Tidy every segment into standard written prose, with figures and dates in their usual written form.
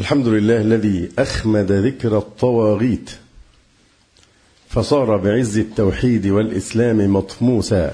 الحمد لله الذي أخمد ذكر الطواغيت فصار بعز التوحيد والإسلام مطموسا،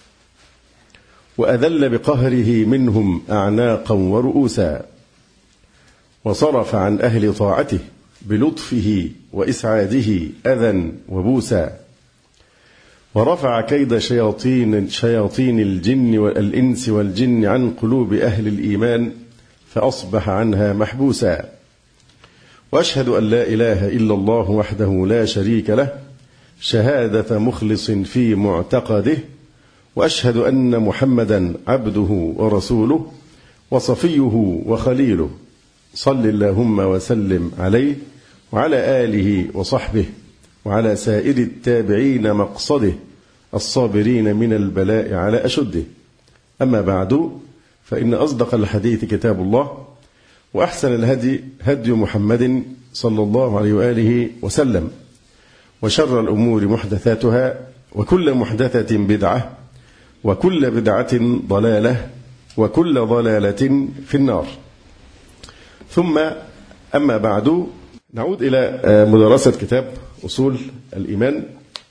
وأذل بقهره منهم أعناقا ورؤوسا، وصرف عن أهل طاعته بلطفه وإسعاده أذى وبوسا، ورفع كيد شياطين الجن والإنس والجن عن قلوب أهل الإيمان فأصبح عنها محبوسا. وأشهد أن لا إله إلا الله وحده لا شريك له شهادة مخلص في معتقده، وأشهد أن محمدا عبده ورسوله وصفيه وخليله، صل اللهم وسلم عليه وعلى آله وصحبه وعلى سائر التابعين مقصده الصابرين من البلاء على أشده. أما بعد، فإن أصدق الحديث كتاب الله، وأحسن الهدي هدي محمد صلى الله عليه وآله وسلم، وشر الأمور محدثاتها، وكل محدثة بدعة، وكل بدعة ضلالة، وكل ضلالة في النار. ثم أما بعد، نعود إلى مدرسة كتاب أصول الإيمان.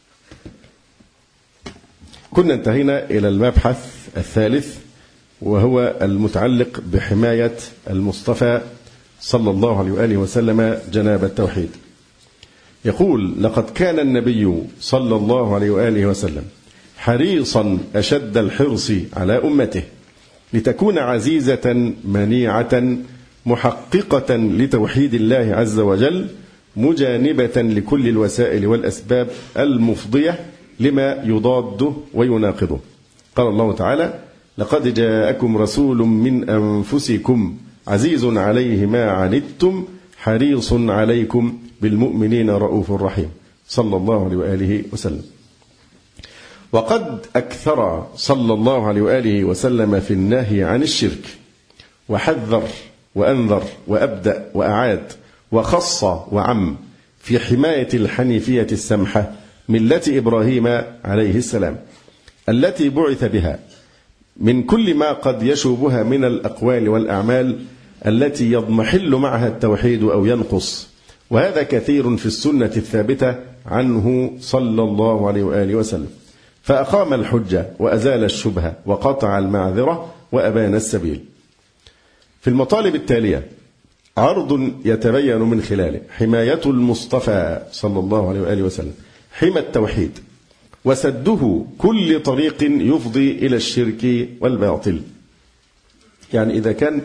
كنا انتهينا إلى المبحث الثالث، وهو المتعلق بحماية المصطفى صلى الله عليه وآله وسلم جناب التوحيد. يقول: لقد كان النبي صلى الله عليه وآله وسلم حريصا أشد الحرص على أمته لتكون عزيزة منيعة محققة لتوحيد الله عز وجل، مجانبة لكل الوسائل والأسباب المفضية لما يضاده ويناقضه. قال الله تعالى: لقد جاءكم رسول من أنفسكم عزيز عليه ما عنتم حريص عليكم بالمؤمنين رؤوف رحيم، صلى الله عليه وآله وسلم. وقد أكثر صلى الله عليه وآله وسلم في النهي عن الشرك، وحذر وأنذر وأبدأ وأعاد وخص وعم في حماية الحنيفية السمحة ملة إبراهيم عليه السلام التي بعث بها من كل ما قد يشوبها من الأقوال والأعمال التي يضمحل معها التوحيد أو ينقص، وهذا كثير في السنة الثابتة عنه صلى الله عليه وآله وسلم. فأقام الحجة وأزال الشبهة وقطع المعذرة وأبان السبيل. في المطالب التالية عرض يتبين من خلاله حماية المصطفى صلى الله عليه وآله وسلم، حمى التوحيد، وسده كل طريق يفضي إلى الشرك والباطل. يعني إذا كان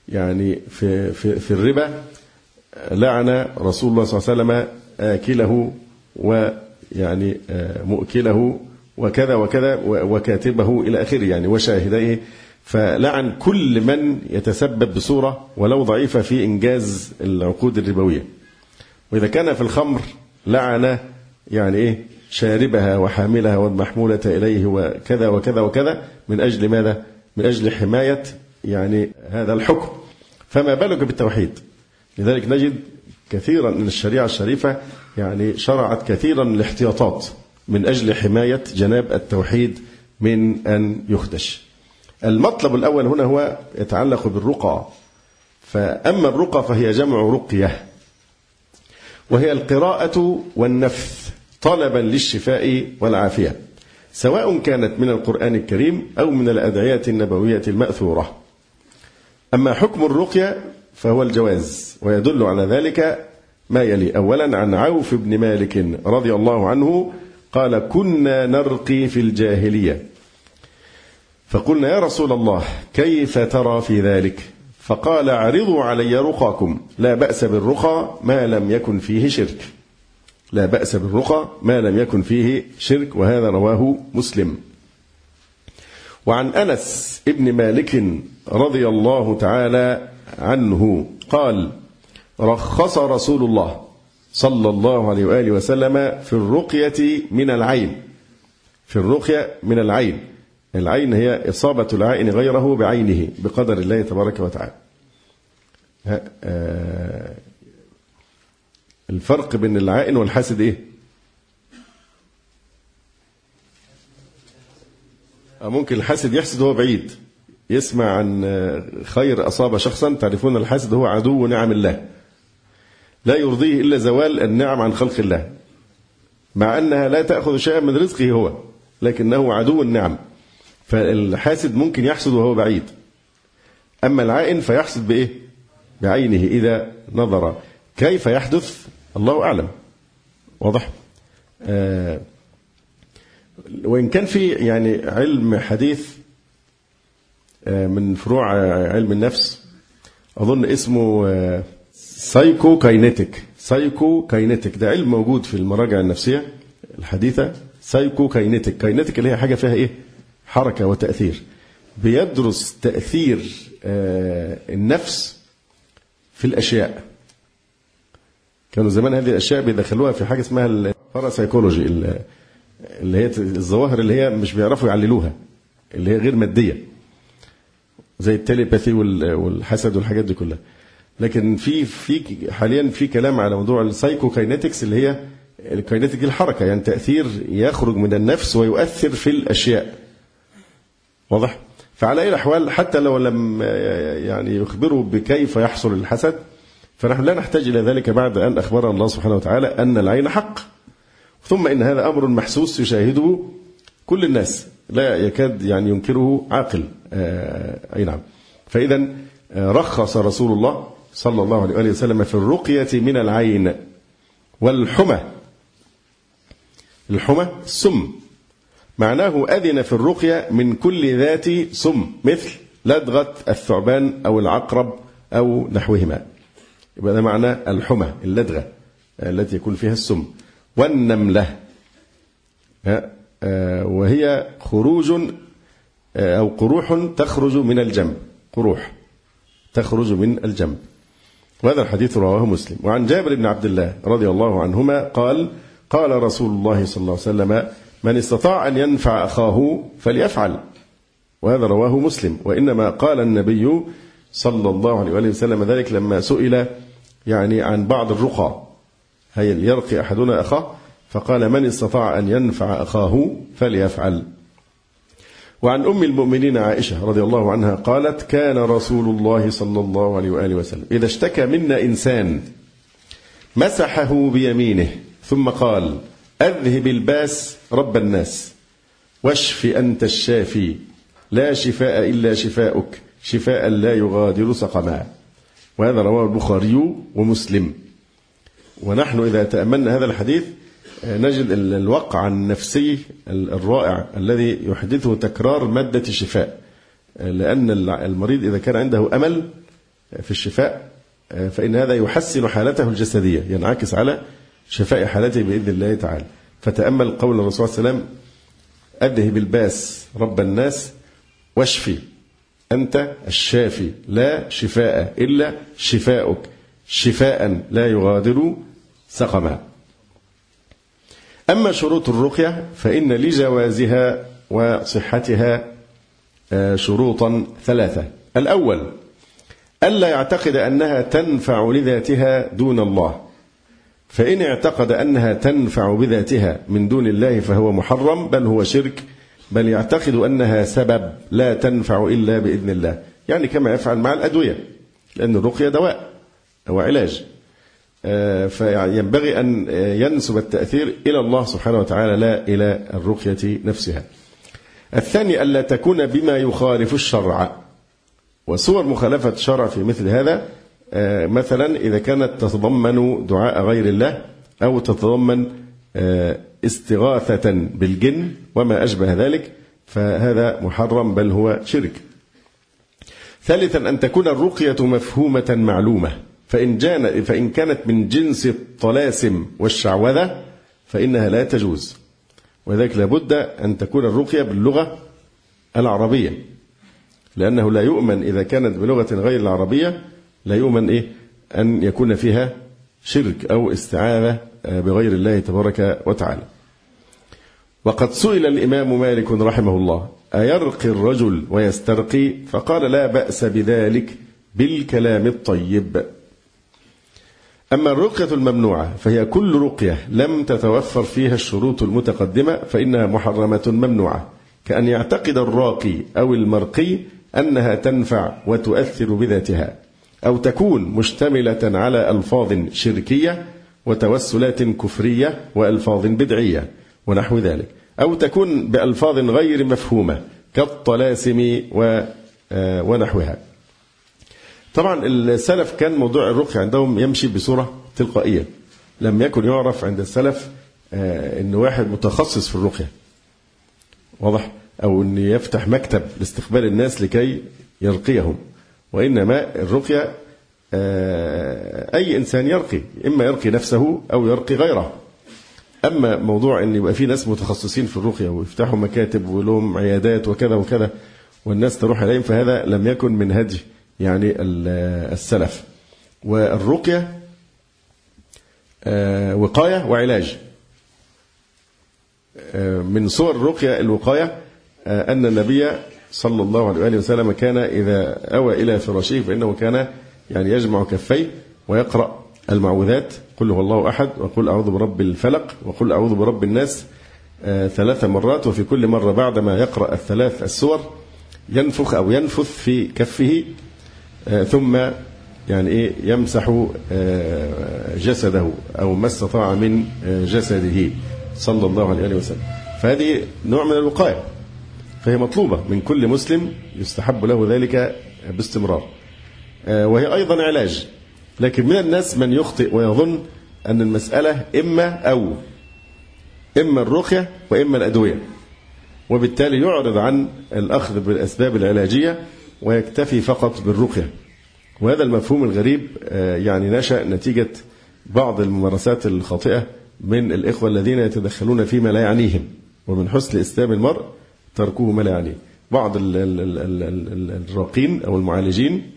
في الربا لعن رسول الله صلى الله عليه وسلم آكله مؤكله وكذا وكذا وكاتبه إلى آخره، وشاهديه، فلعن كل من يتسبب بصورة ولو ضعيفة في إنجاز العقود الربوية. وإذا كان في الخمر لعن شاربها وحاملها والمحمولة إليه وكذا وكذا وكذا، من أجل ماذا؟ من أجل حماية هذا الحكم. فما بالك بالتوحيد؟ لذلك نجد كثيرا من الشريعة الشريفة شرعت كثيرا من الاحتياطات من أجل حماية جناب التوحيد من أن يخدش. المطلب الأول هنا هو يتعلق بالرقى. فأما الرقى فهي جمع رقية، وهي القراءة والنفث طلبا للشفاء والعافية، سواء كانت من القرآن الكريم أو من الأدعية النبوية المأثورة. أما حكم الرقية فهو الجواز، ويدل على ذلك ما يلي. أولا، عن عوف بن مالك رضي الله عنه قال: كنا نرقي في الجاهلية، فقلنا: يا رسول الله، كيف ترى في ذلك؟ فقال: عرضوا علي رقاكم، لا بأس بالرقى ما لم يكن فيه شرك. لا بأس بالرقى ما لم يكن فيه شرك، وهذا رواه مسلم. وعن أنس ابن مالك رضي الله تعالى عنه قال: رخص رسول الله صلى الله عليه وآله وسلم في الرقية من العين. في الرقية من العين، العين هي إصابة العائن غيره بعينه بقدر الله تبارك وتعالى. الفرق بين العائن والحاسد إيه؟ ممكن الحاسد يحسد وهو بعيد، يسمع عن خير أصاب شخصا، تعرفون الحاسد هو عدو نعم الله، لا يرضيه إلا زوال النعم عن خلق الله، مع أنها لا تأخذ شيئا من رزقه هو، لكنه عدو النعم. فالحاسد ممكن يحسد وهو بعيد، أما العائن فيحسد بإيه؟ بعينه إذا نظر. كيف يحدث الله أعلم. واضح؟ وإن كان في يعني علم حديث من فروع علم النفس، أظن اسمه سايكو كاينيتيك، ده علم موجود في المراجع النفسية الحديثة. سايكو كاينيتيك اللي هي حاجة فيها إيه؟ حركة وتأثير. بيدرس تأثير النفس في الأشياء. كانوا زمان هذه الأشياء بيدخلوها في حاجة اسمها الباراسايكولوجي، اللي هي الظواهر اللي هي مش بيعرفوا يعللوها، اللي هي غير مادية، زي التليباثي والحسد والحاجات دي كلها. لكن في حاليا في كلام على موضوع السايكو كاينيتكس، اللي هي الكاينيتيك الحركة، يعني تأثير يخرج من النفس ويؤثر في الأشياء. واضح؟ فعلى أي الأحوال حتى لو لم يعني يخبروا بكيف يحصل الحسد، فنحن لا نحتاج إلى ذلك بعد أن أخبرنا الله سبحانه وتعالى أن العين حق، ثم إن هذا أمر محسوس يشاهده كل الناس، لا يكاد يعني ينكره عاقل. أي نعم. فإذا رخص رسول الله صلى الله عليه وآله وسلم في الرقية من العين والحمى. الحمى السم، معناه أذن في الرقية من كل ذات سم، مثل لدغة الثعبان أو العقرب أو نحوهما. يبقى ده معنى الحمى، اللدغة التي يكون فيها السم. والنملة وهي خروج أو قروح تخرج من الجنب، قروح تخرج من الجنب. وهذا الحديث رواه مسلم. وعن جابر بن عبد الله رضي الله عنهما قال: قال رسول الله صلى الله عليه وسلم: من استطاع أن ينفع أخاه فليفعل. وهذا رواه مسلم. وإنما قال النبي صلى الله عليه وسلم ذلك لما سئل يعني عن بعض الرقى، هل يرقي أحدنا أخاه؟ فقال: من استطاع أن ينفع أخاه فليفعل. وعن أم المؤمنين عائشة رضي الله عنها قالت: كان رسول الله صلى الله عليه وآله وسلم إذا اشتكى منا إنسان مسحه بيمينه ثم قال: أذهب الباس رب الناس واشف أنت الشافي لا شفاء إلا شفاؤك شفاء لا يغادر سقما. وهذا رواه البخاري ومسلم. ونحن إذا تأملنا هذا الحديث نجد الوقع النفسي الرائع الذي يحدثه تكرار مادة الشفاء، لأن المريض إذا كان عنده أمل في الشفاء فإن هذا يحسن حالته الجسدية، ينعكس على شفاء حالته بإذن الله تعالى. فتأمل قول الرسول صلى الله عليه وسلم: أذهب الباس رب الناس واشفي أنت الشافي لا شفاء إلا شفاؤك شفاء لا يغادر سقما. أما شروط الرقية فإن لجوازها وصحتها شروطا ثلاثة. الأول: ألا يعتقد أنها تنفع لذاتها دون الله، فإن اعتقد أنها تنفع بذاتها من دون الله فهو محرم، بل هو شرك، بل يعتقد أنها سبب لا تنفع إلا بإذن الله، يعني كما يفعل مع الأدوية، لأن الرقية دواء وعلاج، فينبغي أن ينسب التأثير إلى الله سبحانه وتعالى لا إلى الرقية نفسها. الثاني: ألا تكون بما يخالف الشرع. وصور مخالفة الشرع في مثل هذا مثلا إذا كانت تتضمن دعاء غير الله أو تتضمن استغاثة بالجن وما أشبه ذلك، فهذا محرم بل هو شرك. ثالثا: أن تكون الرقية مفهومة معلومة، فإن كانت من جنس الطلاسم والشعوذة فإنها لا تجوز، وذلك لابد أن تكون الرقية باللغة العربية، لأنه لا يؤمن إذا كانت بلغة غير العربية، لا يؤمن أن يكون فيها شرك أو استعاذة بغير الله تبارك وتعالى. وقد سئل الإمام مالك رحمه الله: أيرقي الرجل ويسترقي؟ فقال: لا بأس بذلك بالكلام الطيب. أما الرقية الممنوعة فهي كل رقية لم تتوفر فيها الشروط المتقدمة فإنها محرمة ممنوعة، كأن يعتقد الراقي أو المرقي أنها تنفع وتؤثر بذاتها، أو تكون مشتملة على ألفاظ شركية وتوسلات كفرية وألفاظ بدعية ونحو ذلك، أو تكون بألفاظ غير مفهومة كالطلاسم ونحوها. طبعا السلف كان موضوع الرقية عندهم يمشي بصورة تلقائية، لم يكن يعرف عند السلف أن واحد متخصص في الرقية، واضح، أو أن يفتح مكتب لاستقبال الناس لكي يرقيهم، وإنما الرقية أي إنسان يرقي، إما يرقي نفسه أو يرقي غيره. أما موضوع أن يبقى في ناس متخصصين في الرقية ويفتحوا مكاتب ولهم عيادات وكذا وكذا والناس تروح إليهم، فهذا لم يكن من هدي يعني السلف. والرقية وقاية وعلاج. من صور الرقية الوقاية أن النبي صلى الله عليه وآله وسلم كان إذا أوى إلى فراشه فإنه كان يعني يجمع كفيه ويقرأ المعوذات، قل هو الله أحد، وقل أعوذ برب الفلق، وقل أعوذ برب الناس 3 مرات، وفي كل مرة بعدما يقرأ الثلاث السور ينفخ أو ينفث في كفه، ثم يعني إيه يمسح جسده أو ما استطاع من جسده صلى الله عليه وسلم. فهذه نوع من الوقاية، فهي مطلوبة من كل مسلم، يستحب له ذلك باستمرار، وهي أيضا علاج. لكن من الناس من يخطئ ويظن أن المسألة إما الرقية وإما الأدوية، وبالتالي يعرض عن الأخذ بالأسباب العلاجية ويكتفي فقط بالرقية. وهذا المفهوم الغريب يعني نشأ نتيجة بعض الممارسات الخاطئة من الإخوة الذين يتدخلون فيما لا يعنيهم، ومن حسن إسلام المرء تركوه ما لا يعنيه. بعض الراقين أو المعالجين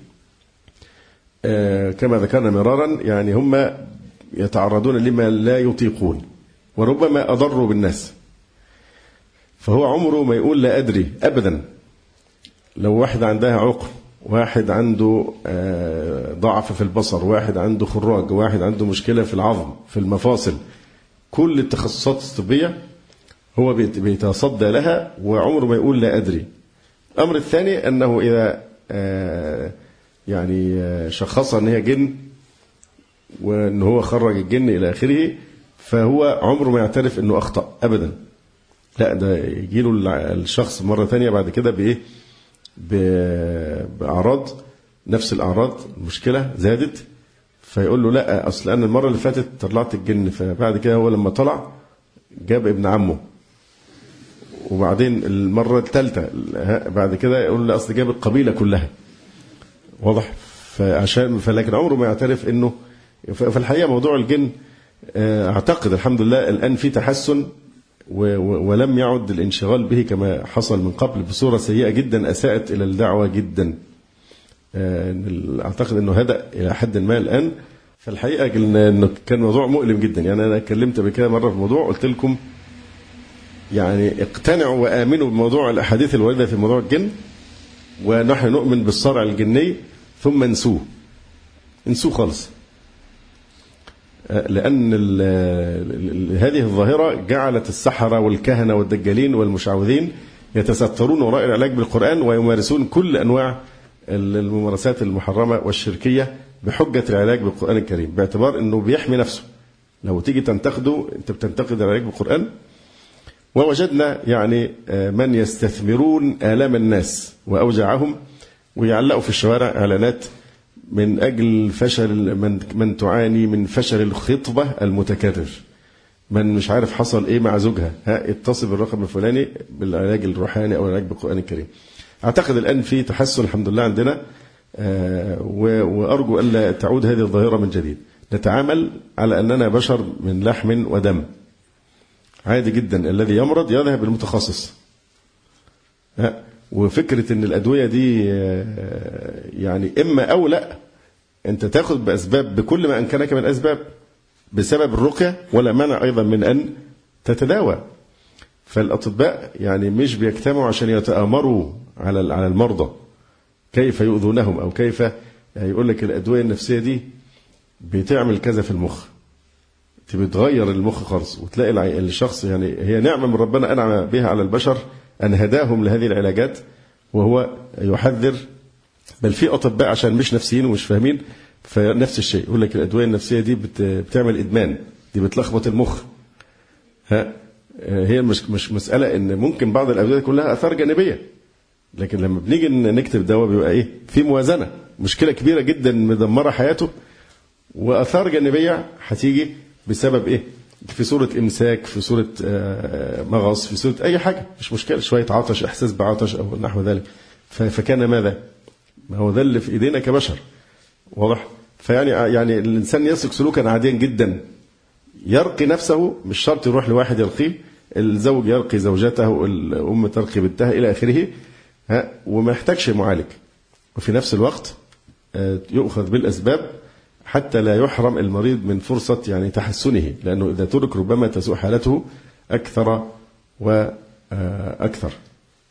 كما ذكرنا مرارا يعني هم يتعرضون لما لا يطيقون، وربما أضروا بالناس، فهو عمره ما يقول لا أدري أبدا. لو واحد عندها عقم، واحد عنده ضعف في البصر، واحد عنده خراج، واحد عنده مشكلة في العظم في المفاصل، كل التخصصات الطبية هو بيتصدى لها وعمره ما يقول لا أدري. الأمر الثاني أنه إذا يعني شخص أن هي جن وأن هو خرج الجن إلى آخره، فهو عمره ما يعترف أنه أخطأ أبدا. لا، ده يجيله الشخص مرة ثانية بعد كده بإيه؟ بأعراض نفس الأعراض، المشكلة زادت، فيقول له لا أصل أنا المرة اللي فاتت طلعت الجن. فبعد كده هو لما طلع جاب ابن عمه، وبعدين المرة الثالثة بعد كده يقول له أصل جاب القبيلة كلها، واضح. فلكن عمره ما يعترف أنه في الحقيقة موضوع الجن أعتقد الحمد لله الآن في تحسن، ولم يعد الانشغال به كما حصل من قبل بصورة سيئة جدا أساءت إلى الدعوة جدا. أعتقد أنه هدأ إلى حد ما الآن. فالحقيقة أنه كان موضوع مؤلم جدا. يعني أنا اتكلمت بكده مرة في الموضوع، قلت لكم يعني اقتنعوا وآمنوا بموضوع الأحاديث الواردة في موضوع الجن، ونحن نؤمن بالصرع الجني، ثم انسوه خالص، لأن هذه الظاهرة جعلت السحرة والكهنة والدجالين والمشعوذين يتسترون وراء العلاج بالقرآن ويمارسون كل أنواع الممارسات المحرمة والشركية بحجة العلاج بالقرآن الكريم، باعتبار أنه بيحمي نفسه. لو تيجي تنتقده أنت بتنتقد العلاج بالقرآن. ووجدنا يعني من يستثمرون آلام الناس وأوجاعهم ويعلقوا في الشوارع إعلانات من أجل فشل من تعاني من فشل الخطبة المتكرر، من مش عارف حصل إيه مع زوجها، اتصل بالرقم الفلاني بالعلاج الروحاني أو العلاج بالقرآن الكريم. أعتقد الآن في تحسن الحمد لله عندنا، وأرجو ألا تعود هذه الظاهرة من جديد. نتعامل على أننا بشر من لحم ودم، عادي جدا الذي يمرض يذهب للمتخصص. وفكرة أن الأدوية دي يعني إما أو لا، أنت تأخذ بأسباب بكل ما أمكنك من أسباب بسبب الرقية، ولا مانع أيضا من أن تتداوى. فالأطباء يعني مش بيجتمعوا عشان يتآمروا على المرضى كيف يؤذونهم، أو كيف يقول لك الأدوية النفسية دي بتعمل كذا في المخ، بتغير المخ خالص، وتلاقي الشخص يعني هي نعمة من ربنا أنعم بها على البشر أن هداهم لهذه العلاجات، وهو يحذر بل في أطباء عشان مش نفسيين ومش فاهمين فنفس الشيء يقول لك الأدوية النفسية دي بتعمل إدمان، دي بتلخبط المخ. هي مش مسألة إن ممكن بعض الأدوية يكون لها آثار جانبية، لكن لما بنيجي نكتب دواء بيبقى إيه في موازنة. مشكلة كبيرة جدا مدمرة حياته وآثار جانبية هتيجي بسبب إيه؟ في صورة إمساك، في صورة مغص، في صورة أي حاجة، مش مشكلة، شوية عطش، إحساس بعطش أو نحو ذلك. فكان ماذا؟ ما هو ده اللي في إيدينا كبشر، واضح؟ يعني الإنسان يسلك سلوكا عاديا جدا، يرقي نفسه، مش شرط يروح لواحد يرقيه، الزوج يرقي زوجته، الأم ترقي بنتها إلى آخره، وما يحتاجش معالج. وفي نفس الوقت يؤخذ بالأسباب حتى لا يحرم المريض من فرصة يعني تحسنه، لأنه إذا ترك ربما تسوء حالته أكثر وأكثر.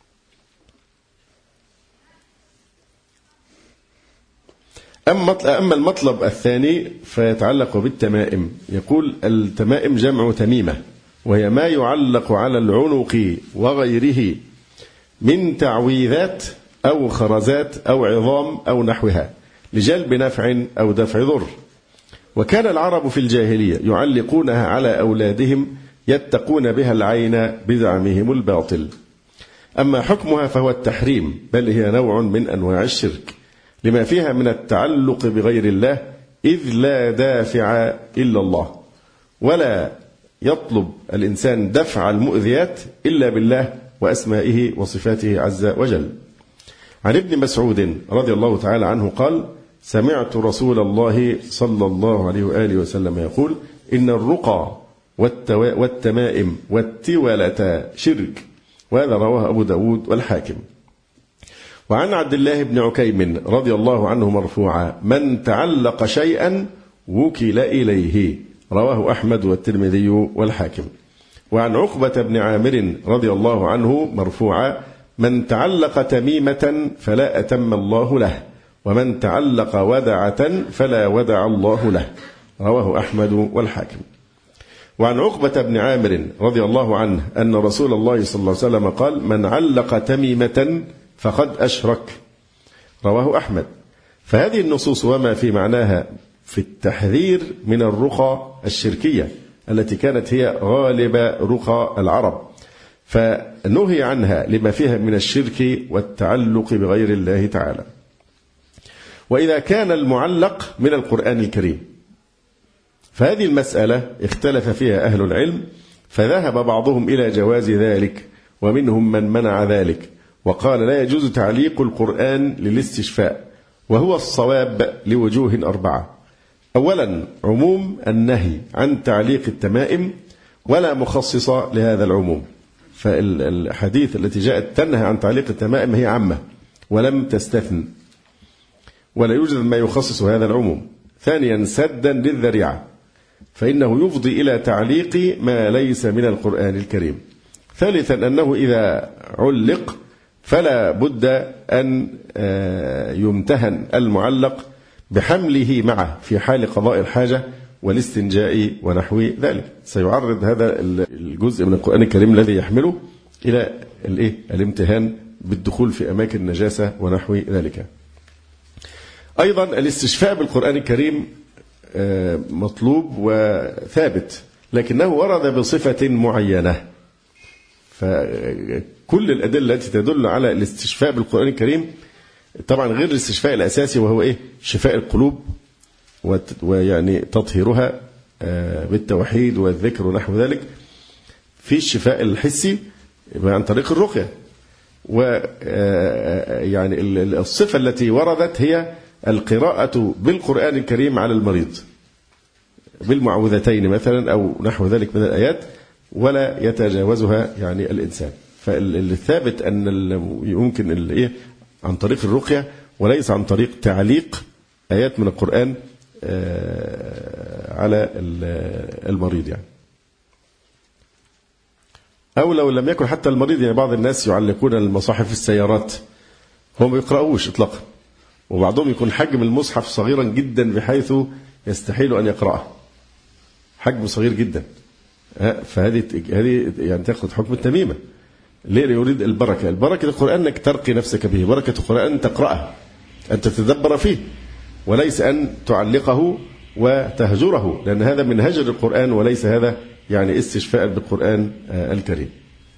أما المطلب الثاني فيتعلق بالتمائم. يقول التمائم جمع تميمة، وهي ما يعلق على العنق وغيره من تعويذات أو خرزات أو عظام أو نحوها لجلب نفع أو دفع ضر. وكان العرب في الجاهلية يعلقونها على أولادهم يتقون بها العين بزعمهم الباطل. أما حكمها فهو التحريم، بل هي نوع من أنواع الشرك لما فيها من التعلق بغير الله، إذ لا دافع إلا الله، ولا يطلب الإنسان دفع المؤذيات إلا بالله وأسمائه وصفاته عز وجل. عن ابن مسعود رضي الله تعالى عنه قال: سمعت رسول الله صلى الله عليه وآله وسلم يقول: إن الرقى والتمائم والتولة شرك. وهذا رواه أبو داود والحاكم. وعن عبد الله بن عكيم رضي الله عنه مرفوعا: من تعلق شيئا وكل إليه. رواه أحمد والترمذي والحاكم. وعن عقبة بن عامر رضي الله عنه مرفوعا: من تعلق تميمة فلا أتم الله له، ومن تعلق ودعة فلا ودع الله له. رواه أحمد والحاكم. وعن عقبة بن عامر رضي الله عنه أن رسول الله صلى الله عليه وسلم قال: من علق تميمة فقد أشرك. رواه أحمد. فهذه النصوص وما في معناها في التحذير من الرقى الشركية التي كانت هي غالب رقى العرب، فنهي عنها لما فيها من الشرك والتعلق بغير الله تعالى. وإذا كان المعلق من القرآن الكريم فهذه المسألة اختلف فيها أهل العلم، فذهب بعضهم إلى جواز ذلك، ومنهم من منع ذلك وقال لا يجوز تعليق القرآن للاستشفاء، وهو الصواب لوجوه 4. أولا عموم النهي عن تعليق التمائم ولا مخصص لهذا العموم، فالحديث التي جاءت تنهى عن تعليق التمائم هي عامة ولم تستثن، ولا يوجد ما يخصص هذا العموم. ثانيا سدا للذريعة، فإنه يفضي إلى تعليق ما ليس من القرآن الكريم. ثالثا أنه إذا علق فلا بد أن يمتهن المعلق بحمله معه في حال قضاء الحاجة والاستنجاء ونحو ذلك. سيعرض هذا الجزء من القرآن الكريم الذي يحمله إلى الامتهان بالدخول في أماكن النجاسة ونحو ذلك. أيضا الاستشفاء بالقرآن الكريم مطلوب وثابت، لكنه ورد بصفة معينة. فكل الأدلة التي تدل على الاستشفاء بالقرآن الكريم طبعا غير الاستشفاء الأساسي وهو شفاء القلوب ويعني تطهيرها بالتوحيد والذكر ونحو ذلك. في الشفاء الحسي عن طريق الرقية، ويعني الصفة التي وردت هي القراءة بالقرآن الكريم على المريض بالمعوذتين مثلا أو نحو ذلك من الآيات، ولا يتجاوزها يعني الإنسان. فالثابت أن يمكن عن طريق الرقية وليس عن طريق تعليق آيات من القرآن على المريض يعني. أو لو لم يكن حتى المريض، يعني بعض الناس يعلقون المصاحف في السيارات، هم ما يقرأوش إطلاقا، وبعضهم يكون حجم المصحف صغيرا جدا بحيث يستحيل أن يقرأه، حجم صغير جدا. فهذه يعني تأخذ حكم التميمة. ليه؟ يريد البركة. البركة القرآن أنك ترقي نفسك به، بركة القرآن تقرأها أن تتدبر فيه وليس أن تعلقه وتهجره، لأن هذا من هجر القرآن وليس هذا يعني استشفاء بالقرآن الكريم.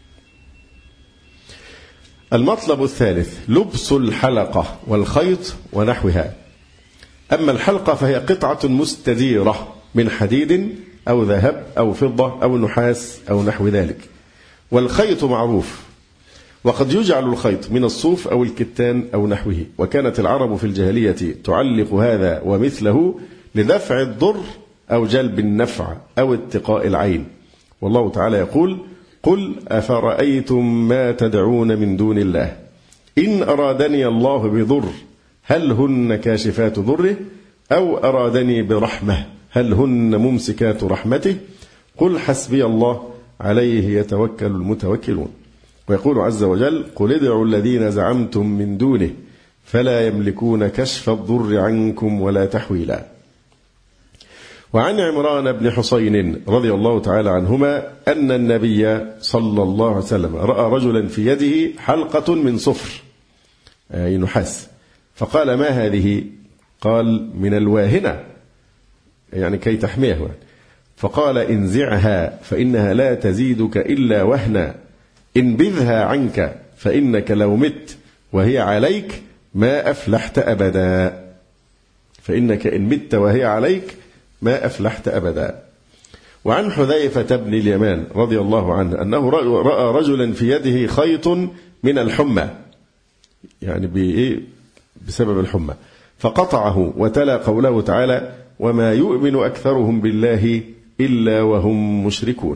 المطلب الثالث لبس الحلقة والخيط ونحوها. أما الحلقة فهي قطعة مستديرة من حديد أو ذهب أو فضة أو نحاس أو نحو ذلك. والخيط معروف، وقد يجعل الخيط من الصوف أو الكتان أو نحوه. وكانت العرب في الجاهلية تعلق هذا ومثله لدفع الضر أو جلب النفع أو اتقاء العين. والله تعالى يقول: قل أفرأيتم ما تدعون من دون الله إن أرادني الله بضر هل هن كاشفات ضره أو أرادني برحمة هل هن ممسكات رحمته قل حسبي الله عليه يتوكل المتوكلون. ويقول عز وجل: قل ادعوا الذين زعمتم من دونه فلا يملكون كشف الضر عنكم ولا تحويلا. وعن عمران بن حسين رضي الله تعالى عنهما أن النبي صلى الله عليه وسلم رأى رجلا في يده حلقة من صفر أي نحاس، فقال: ما هذه؟ قال: من الواهنة، يعني كي تحميه. فقال: انزعها فإنها لا تزيدك إلا وهنا، انبذها عنك فإنك لو مت وهي عليك ما أفلحت أبدا. فإنك إن مت وهي عليك ما أفلحت أبدا. وعن حذيفة بن اليمان رضي الله عنه أنه رأى رجلا في يده خيط من الحمى، يعني بسبب الحمى، فقطعه وتلا قوله تعالى: وما يؤمن أكثرهم بالله إلا وهم مشركون.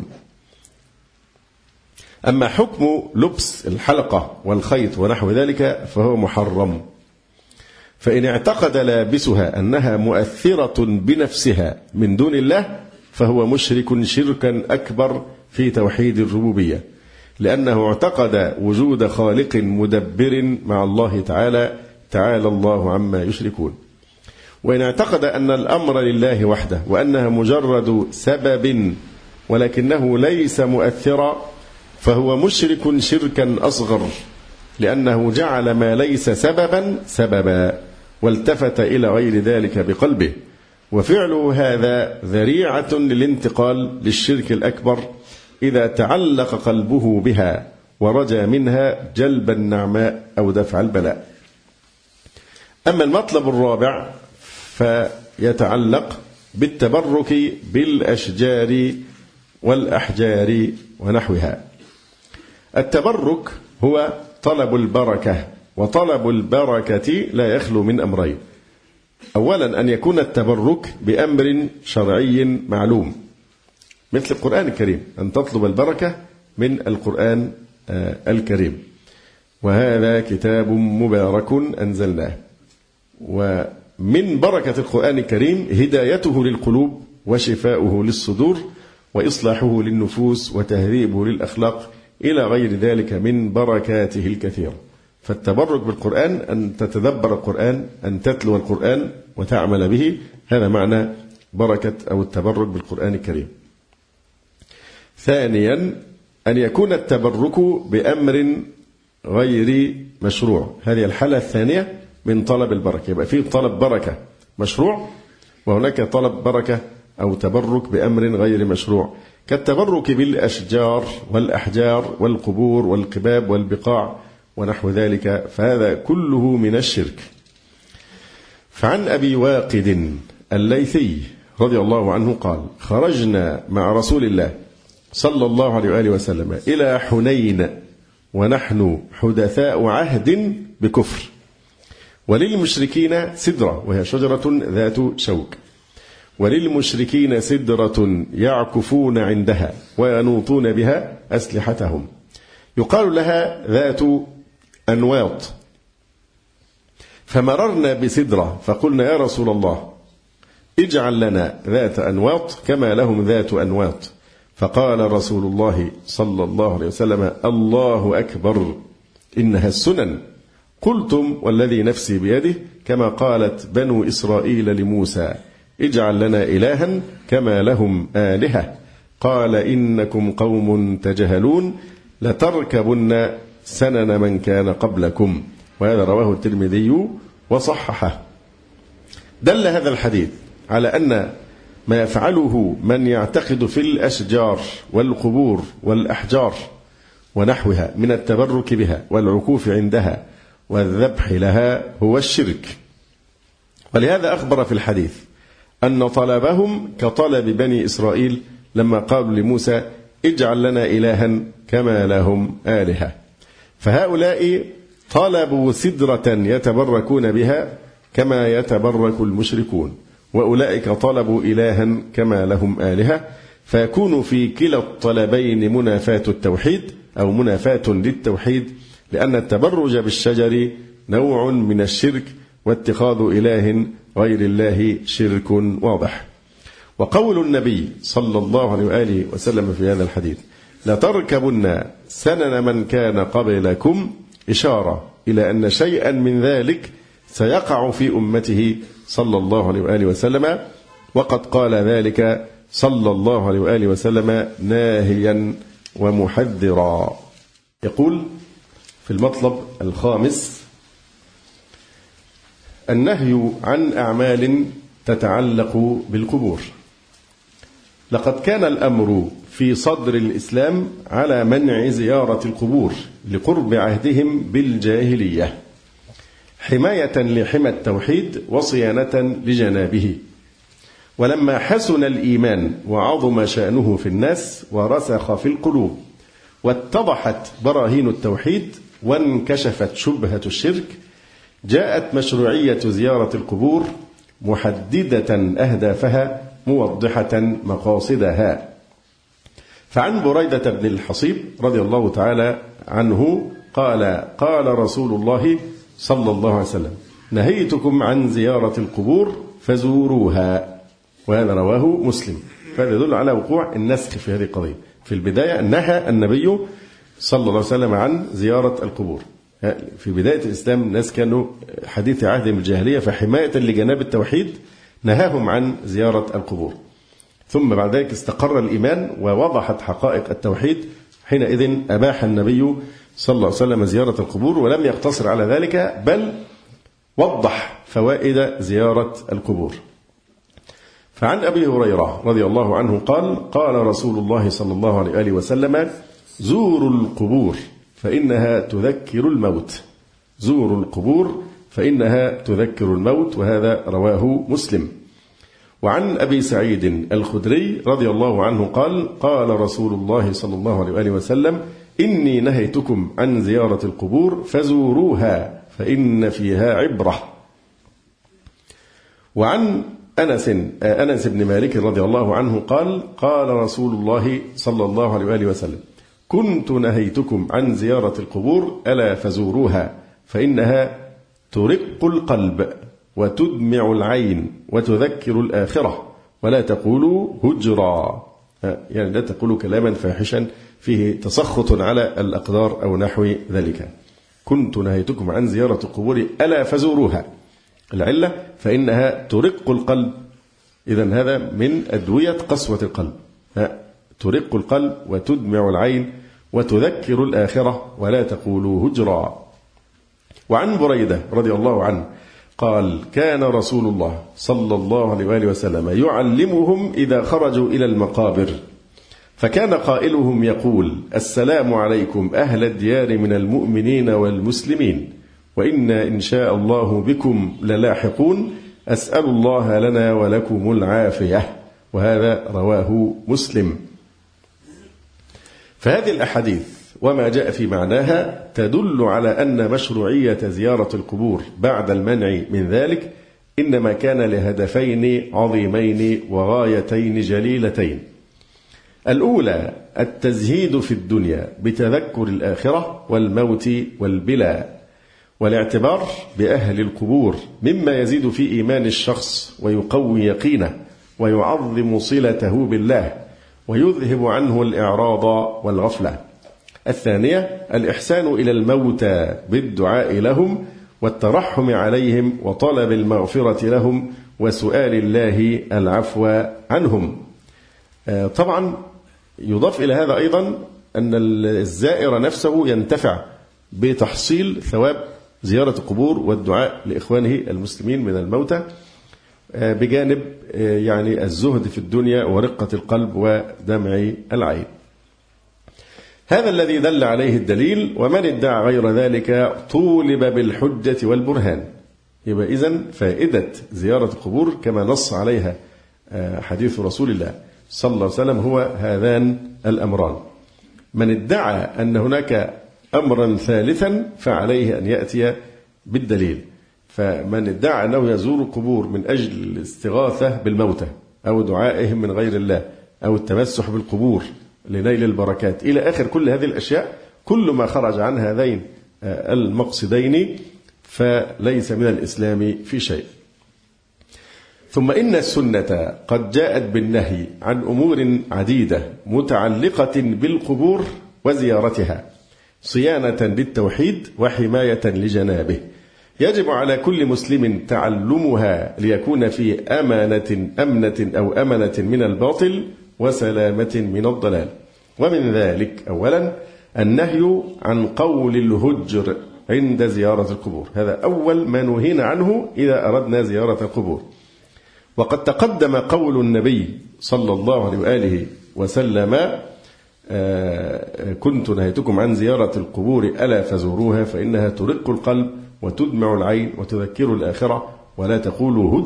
أما حكم لبس الحلقة والخيط ونحو ذلك فهو محرم، فإن اعتقد لابسها أنها مؤثرة بنفسها من دون الله فهو مشرك شركا أكبر في توحيد الربوبية، لأنه اعتقد وجود خالق مدبر مع الله تعالى الله عما يشركون. وإن اعتقد أن الأمر لله وحده وأنها مجرد سبب ولكنه ليس مؤثرا فهو مشرك شركا أصغر، لأنه جعل ما ليس سببا والتفت إلى غير ذلك بقلبه، وفعله هذا ذريعة للانتقال للشرك الأكبر إذا تعلق قلبه بها ورجى منها جلب النعماء أو دفع البلاء. أما المطلب الرابع فيتعلق بالتبرك بالأشجار والأحجار ونحوها. التبرك هو طلب البركة، وطلب البركة لا يخلو من أمرين: أولا أن يكون التبرك بأمر شرعي معلوم مثل القرآن الكريم، أن تطلب البركة من القرآن الكريم، وهذا كتاب مبارك أنزلناه. ومن بركة القرآن الكريم هدايته للقلوب وشفاؤه للصدور وإصلاحه للنفوس وتهذيبه للأخلاق إلى غير ذلك من بركاته الكثيرة. فالتبرك بالقرآن أن تتدبر القرآن، أن تتلو القرآن وتعمل به، هذا معنى بركة أو التبرك بالقرآن الكريم. ثانيا أن يكون التبرك بأمر غير مشروع، هذه الحالة الثانية من طلب البركة. يبقى فيه طلب بركة مشروع، وهناك طلب بركة أو تبرك بأمر غير مشروع، كالتبرك بالأشجار والأحجار والقبور والقباب والبقاع ونحو ذلك، فهذا كله من الشرك. فعن أبي واقد الليثي رضي الله عنه قال: خرجنا مع رسول الله صلى الله عليه وآله وسلم إلى حنين ونحن حدثاء عهد بكفر، وللمشركين سدرة، وهي شجرة ذات شوك، وللمشركين سدرة يعكفون عندها وينوطون بها أسلحتهم، يقال لها ذات أنواط. فمررنا بسدرة فقلنا: يا رسول الله اجعل لنا ذات أنواط كما لهم ذات أنواط. فقال رسول الله صلى الله عليه وسلم: الله أكبر، إنها السنن. قلتم والذي نفسي بيده كما قالت بنو إسرائيل لموسى: اجعل لنا إلها كما لهم آلهة. قال: إنكم قوم تجهلون، لتركبن سنن من كان قبلكم. وهذا رواه الترمذي وصححه. دل هذا الحديث على أن ما يفعله من يعتقد في الأشجار والقبور والأحجار ونحوها من التبرك بها والعكوف عندها والذبح لها هو الشرك. ولهذا أخبر في الحديث أن طلبهم كطلب بني إسرائيل لما قالوا لموسى اجعل لنا إلها كما لهم آلهة. فهؤلاء طلبوا سدرة يتبركون بها كما يتبرك المشركون، وأولئك طلبوا إلها كما لهم آلهة، فيكون في كلا الطلبين منافاة التوحيد أو منافاة للتوحيد، لأن التبرج بالشجر نوع من الشرك، واتخاذ إله غير الله شرك واضح. وقول النبي صلى الله عليه وآله وسلم في هذا الحديث لتركبن سنن من كان قبلكم إشارة إلى أن شيئا من ذلك سيقع في أمته صلى الله عليه وآله وسلم، وقد قال ذلك صلى الله عليه وآله وسلم ناهيا ومحذرا. يقول في المطلب الخامس النهي عن أعمال تتعلق بالقبور. لقد كان الأمر في صدر الإسلام على منع زيارة القبور لقرب عهدهم بالجاهلية، حماية لحمى التوحيد وصيانة لجنابه. ولما حسن الإيمان وعظم شأنه في الناس ورسخ في القلوب واتضحت براهين التوحيد وانكشفت شبهة الشرك، جاءت مشروعية زيارة القبور محددة أهدافها موضحة مقاصدها. فعن بريدة بن الحصيب رضي الله تعالى عنه قال قال رسول الله صلى الله عليه وسلم نهيتكم عن زيارة القبور فزوروها، وهذا رواه مسلم. فهذا يدل على وقوع النسخ في هذه القضية. في البداية نهى النبي صلى الله عليه وسلم عن زيارة القبور. في بداية الإسلام الناس كانوا حديث عهدهم الجاهلية، فحماية لجناب التوحيد نهاهم عن زيارة القبور. ثم بعد ذلك استقر الإيمان ووضحت حقائق التوحيد، حينئذ أباح النبي صلى الله عليه وسلم زيارة القبور، ولم يقتصر على ذلك بل وضح فوائد زيارة القبور. فعن أبي هريرة رضي الله عنه قال قال رسول الله صلى الله عليه وسلم زوروا القبور فإنها تذكر الموت. زوروا القبور فإنها تذكر الموت، وهذا رواه مسلم. وعن أبي سعيد الخدري رضي الله عنه قال قال رسول الله صلى الله عليه وسلم إني نهيتكم عن زيارة القبور فزوروها فإن فيها عبرة. وعن أنس بن مالك رضي الله عنه قال قال رسول الله صلى الله عليه وسلم كنت نهيتكم عن زيارة القبور ألا فزوروها فإنها ترق القلب وتدمع العين وتذكر الآخرة ولا تقولوا هجرا، يعني لا تقولوا كلاما فاحشا فيه تسخط على الأقدار أو نحو ذلك. كنت نهيتكم عن زيارة القبور ألا فزوروها، العلة فإنها ترق القلب. إذن هذا من أدوية قسوة القلب، ترق القلب وتدمع العين وتذكر الآخرة ولا تقولوا هجرا. وعن بريدة رضي الله عنه قال كان رسول الله صلى الله عليه وسلم يعلمهم إذا خرجوا إلى المقابر، فكان قائلهم يقول السلام عليكم أهل الديار من المؤمنين والمسلمين وإنا إن شاء الله بكم للاحقون، أسأل الله لنا ولكم العافية، وهذا رواه مسلم. فهذه الأحاديث وما جاء في معناها تدل على أن مشروعية زيارة القبور بعد المنع من ذلك إنما كان لهدفين عظيمين وغايتين جليلتين. الأولى التزهيد في الدنيا بتذكر الآخرة والموت والبلا، والاعتبار بأهل القبور مما يزيد في إيمان الشخص ويقوي يقينه ويعظم صلته بالله ويذهب عنه الإعراض والغفلة. الثانية الإحسان إلى الموتى بالدعاء لهم والترحم عليهم وطلب المغفرة لهم وسؤال الله العفو عنهم. طبعا يضاف إلى هذا أيضا أن الزائر نفسه ينتفع بتحصيل ثواب زيارة القبور والدعاء لإخوانه المسلمين من الموتى، بجانب يعني الزهد في الدنيا ورقة القلب ودمع العين. هذا الذي دل عليه الدليل، ومن ادعى غير ذلك طولب بالحجة والبرهان. يبقى إذن فائدة زيارة القبور كما نص عليها حديث رسول الله صلى الله عليه وسلم هو هذان الأمران. من ادعى أن هناك أمرا ثالثا فعليه أن يأتي بالدليل. فمن ادعى أنه يزور القبور من أجل الاستغاثة بالموتى أو دعائهم من غير الله أو التمسح بالقبور لنيل البركات إلى آخر كل هذه الأشياء، كل ما خرج عن هذين المقصدين فليس من الإسلام في شيء. ثم إن السنة قد جاءت بالنهي عن أمور عديدة متعلقة بالقبور وزيارتها صيانة للتوحيد وحماية لجنابه، يجب على كل مسلم تعلمها ليكون في أمنة من الباطل وسلامة من الضلال. ومن ذلك أولا النهي عن قول الهجر عند زيارة القبور، هذا أول ما نهينا عنه إذا أردنا زيارة القبور. وقد تقدم قول النبي صلى الله عليه وآله وسلم: كنت نهيتكم عن زيارة القبور ألا فزوروها فإنها ترق القلب وتدمع العين وتذكر الآخرة ولا تقولوا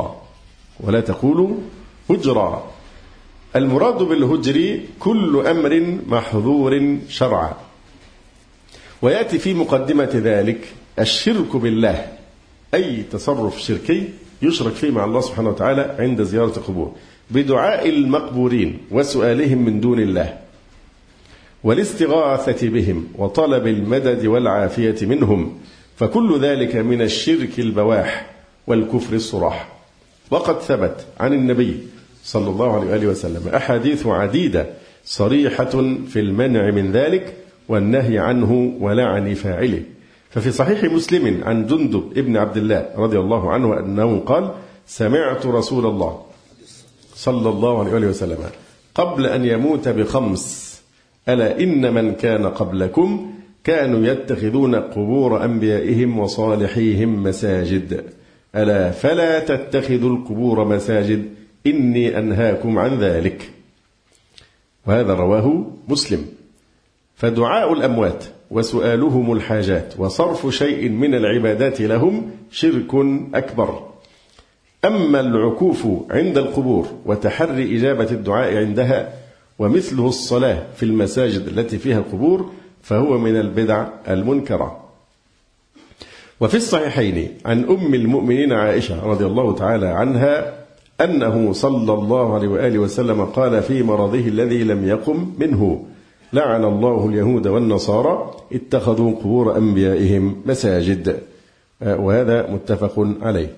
هجرا. المراد بالهجر كل أمر محظور شرعا. ويأتي في مقدمة ذلك الشرك بالله، أي تصرف شركي يشرك فيه مع الله سبحانه وتعالى عند زيارة القبور، بدعاء المقبورين وسؤالهم من دون الله والاستغاثة بهم وطلب المدد والعافية منهم، فكل ذلك من الشرك البواح والكفر الصراح. وقد ثبت عن النبي صلى الله عليه وآله وسلم أحاديث عديدة صريحة في المنع من ذلك والنهي عنه ولعن فاعله. ففي صحيح مسلم عن جندب ابن عبد الله رضي الله عنه أنه قال: سمعت رسول الله صلى الله عليه وآله وسلم قبل أن يموت ب5: ألا إن من كان قبلكم كانوا يتخذون قبور أنبيائهم وصالحيهم مساجد، ألا فلا تتخذوا القبور مساجد إني أنهاكم عن ذلك. وهذا رواه مسلم. فدعاء الأموات وسؤالهم الحاجات وصرف شيء من العبادات لهم شرك أكبر. أما العكوف عند القبور وتحري إجابة الدعاء عندها ومثله الصلاة في المساجد التي فيها القبور فهو من البدع المنكرة. وفي الصحيحين عن أم المؤمنين عائشة رضي الله تعالى عنها أنه صلى الله عليه وآله وسلم قال في مرضه الذي لم يقم منه: لعن الله اليهود والنصارى اتخذوا قبور أنبيائهم مساجد. وهذا متفق عليه.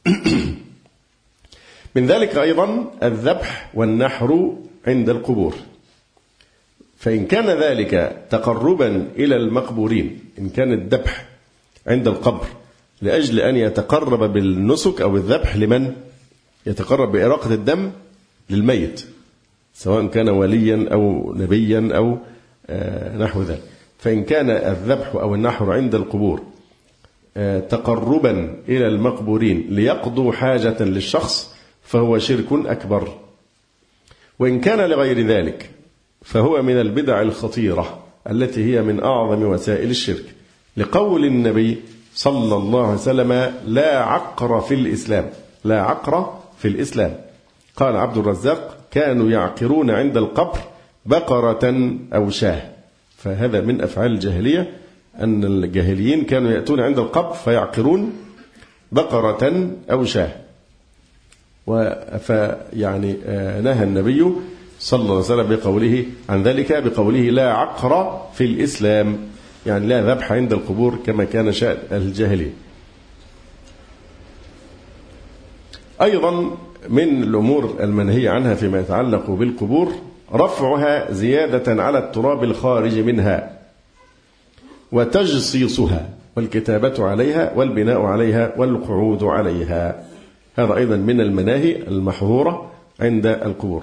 من ذلك أيضا الذبح والنحر عند القبور، فإن كان ذلك تقربا إلى المقبورين، إن كان الذبح عند القبر لأجل أن يتقرب بالنسك أو الذبح لمن يتقرب بإراقة الدم للميت، سواء كان وليا أو نبيا أو نحو ذلك، فإن كان الذبح أو النحر عند القبور تقربا إلى المقبورين ليقضوا حاجة للشخص فهو شرك أكبر. وإن كان لغير ذلك فهو من البدع الخطيرة التي هي من أعظم وسائل الشرك، لقول النبي صلى الله عليه وسلم: لا عقر في الإسلام، لا عقر في الإسلام. قال عبد الرزاق: كانوا يعقرون عند القبر بقرة أو شاه. فهذا من أفعال الجاهلية، أن الجاهليين كانوا يأتون عند القبر فيعقرون بقرة أو شاه. فيعني نهى النبي صلى الله عليه وسلم بقوله عن ذلك بقوله: لا عقر في الإسلام، يعني لا ذبح عند القبور كما كان شأن الجاهلية. أيضا من الأمور المنهية عنها فيما يتعلق بالقبور رفعها زيادة على التراب الخارج منها وتجصيصها والكتابة عليها والبناء عليها والقعود عليها، هذا أيضا من المناهي المحظورة عند القبور.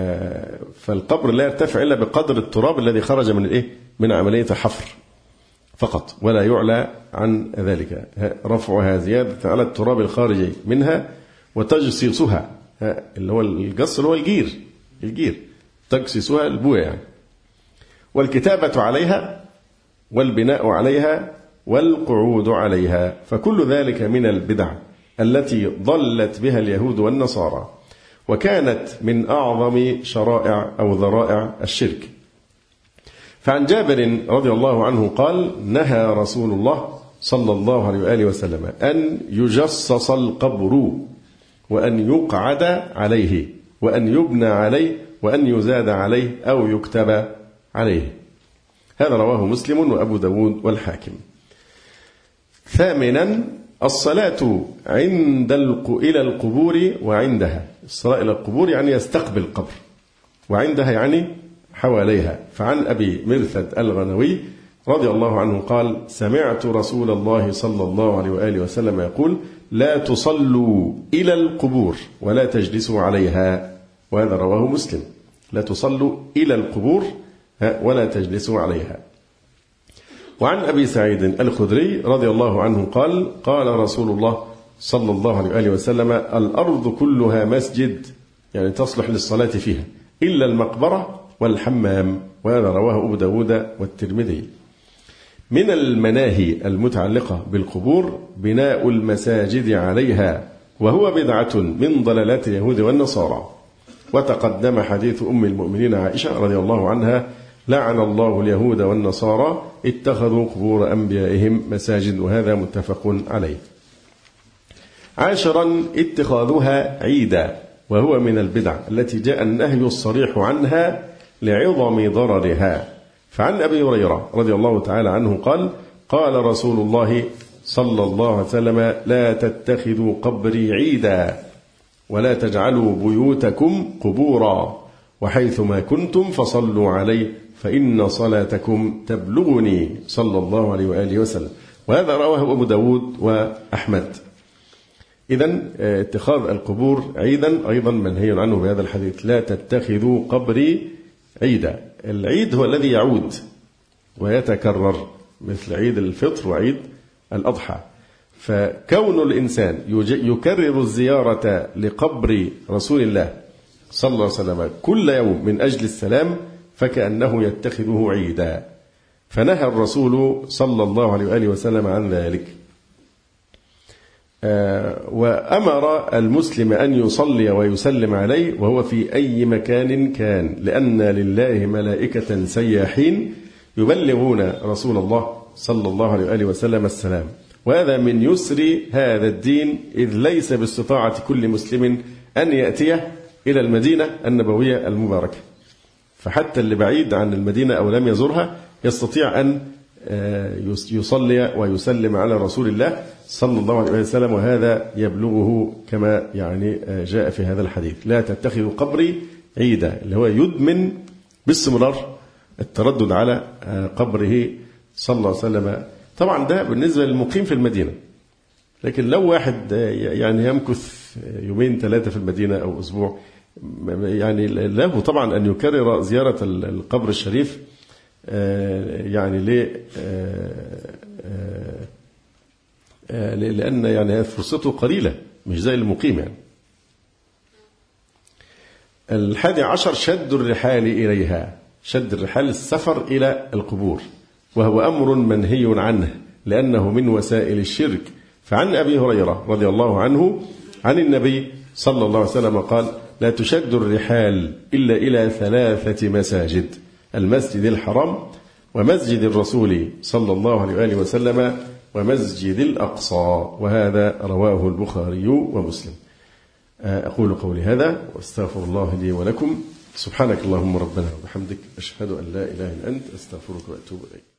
فالقبر لا يرتفع إلا بقدر التراب الذي خرج من عملية الحفر، فقط ولا يعلى عن ذلك، رفعها زيادة على التراب الخارجي منها وتجصيصها، اللي هو الجص اللي هو الجير تجصيصها البوية يعني، والكتابة عليها والبناء عليها والقعود عليها، فكل ذلك من البدع التي ضلت بها اليهود والنصارى، وكانت من أعظم شرائع أو ذرائع الشرك. فعن جابر رضي الله عنه قال: نهى رسول الله صلى الله عليه وآله وسلم أن يجصص القبر وأن يقعد عليه وأن يبنى عليه وأن يزاد عليه أو يكتب عليه. هذا رواه مسلم وأبو داود والحاكم. ثامنا الصلاة إلى القبور وعندها. الصلاة إلى القبور يعني يستقبل القبر، وعندها يعني حواليها. فعن أبي مرثد الغنوي رضي الله عنه قال: سمعت رسول الله صلى الله عليه وآله وسلم يقول: لا تصلوا إلى القبور ولا تجلسوا عليها. وهذا رواه مسلم. لا تصلوا إلى القبور ولا تجلسوا عليها. وعن أبي سعيد الخدري رضي الله عنه قال: قال رسول الله صلى الله عليه وآله وسلم: الأرض كلها مسجد، يعني تصلح للصلاة فيها، إلا المقبرة والحمام. وهذا رواه أبو داود والترمذي. من المناهي المتعلقة بالقبور بناء المساجد عليها، وهو بدعة من ضلالات اليهود والنصارى. وتقدم حديث أم المؤمنين عائشة رضي الله عنها: لعن الله اليهود والنصارى اتخذوا قبور أنبيائهم مساجد. وهذا متفق عليه. عاشرا اتخاذها عيدا، وهو من البدع التي جاء النهي الصريح عنها لعظم ضررها. فعن أبي هريرة رضي الله تعالى عنه قال: قال رسول الله صلى الله عليه وسلم: لا تتخذوا قبري عيدا ولا تجعلوا بيوتكم قبورا، وحيثما كنتم فصلوا علي فإن صلاتكم تبلغني، صلى الله عليه وآله وسلم. وهذا رواه أبو داود وأحمد. إذن اتخاذ القبور عيدا أيضا منهي عنه بهذا الحديث: لا تتخذوا قبري عيدا. العيد هو الذي يعود ويتكرر، مثل عيد الفطر وعيد الأضحى. فكون الإنسان يكرر الزيارة لقبر رسول الله صلى الله عليه وسلم كل يوم من أجل السلام فكأنه يتخذه عيدا، فنهى الرسول صلى الله عليه وآله وسلم عن ذلك. وأمر المسلم أن يصلي ويسلم عليه وهو في أي مكان كان، لأن لله ملائكة سياحين يبلغون رسول الله صلى الله عليه وآله وسلم السلام. وهذا من يسر هذا الدين، إذ ليس باستطاعة كل مسلم أن يأتيه إلى المدينة النبوية المباركة، فحتى اللي بعيد عن المدينة أو لم يزورها يستطيع أن يصلي ويسلم على رسول الله صلى الله عليه وسلم، وهذا يبلغه كما يعني جاء في هذا الحديث: لا تتخذوا قبري عيدا، اللي هو يدمن باستمرار التردد على قبره صلى الله عليه وسلم. طبعا ده بالنسبة للمقيم في المدينة، لكن لو واحد يعني يمكث يومين ثلاثة في المدينة أو أسبوع، يعني له طبعا أن يكرر زيارة القبر الشريف، يعني لأن يعني فرصته قليلة مش زي المقيم يعني. 11 شد الرحال إليها. شد الرحال السفر إلى القبور، وهو أمر منهي عنه لأنه من وسائل الشرك. فعن أبي هريرة رضي الله عنه عن النبي صلى الله عليه وسلم قال: لا تشد الرحال إلا إلى 3 مساجد: المسجد الحرام، ومسجد الرسول صلى الله عليه وآله وسلم، ومسجد الأقصى. وهذا رواه البخاري ومسلم. أقول قولي هذا واستغفر الله لي ولكم. سبحانك اللهم ربنا وبحمدك، أشهد أن لا إله إلا أنت، أستغفرك وأتوب إليك.